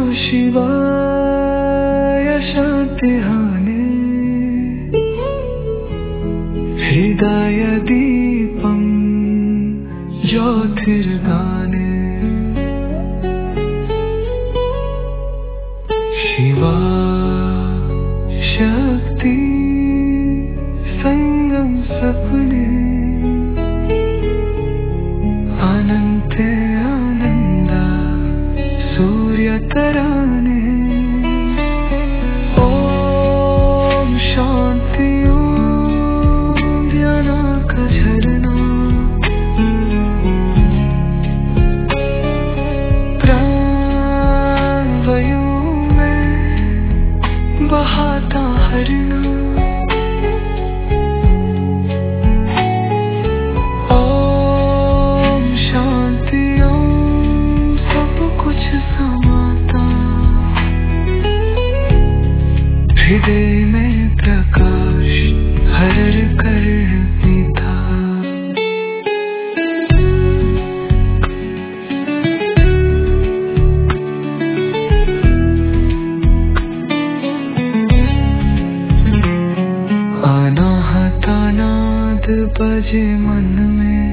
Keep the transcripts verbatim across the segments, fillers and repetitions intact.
शिवाय शान्तिहाने हृदय दीपं ज्योतिर्गाने शिवा शक्ति संगम सपने अनंत आनंद सूर्य तराने ओम शांति ओम ज्ञान का झरना प्राण वायु में बहाता हरना हृदय में प्रकाश हर कर पीता अनाहतानाद बजे मन में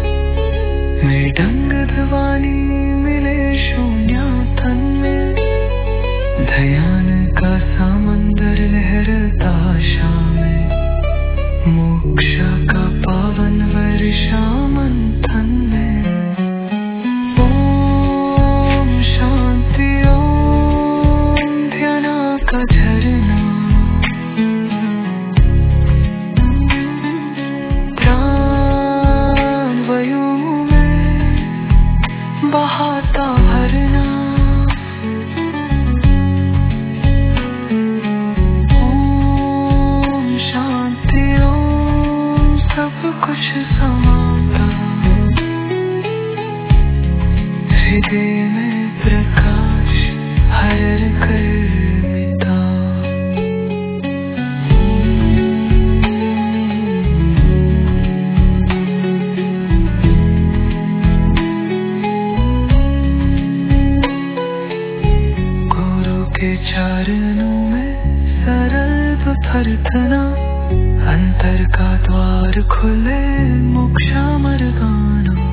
मृदंग ध्वनि मिले शून्य तन में ध्यान का समंदर लहरता शाम में मोक्ष का पावन वर्षा मंथन में ओम शांति ओम ध्यान का झरना प्राण वायु में बहाता हरना कुछ समाता हृदय में प्रकाश हर कर मिटा गुरु के चरणों में सरल प्रार्थना अंतर का द्वार खुले मोक्ष मार्गाना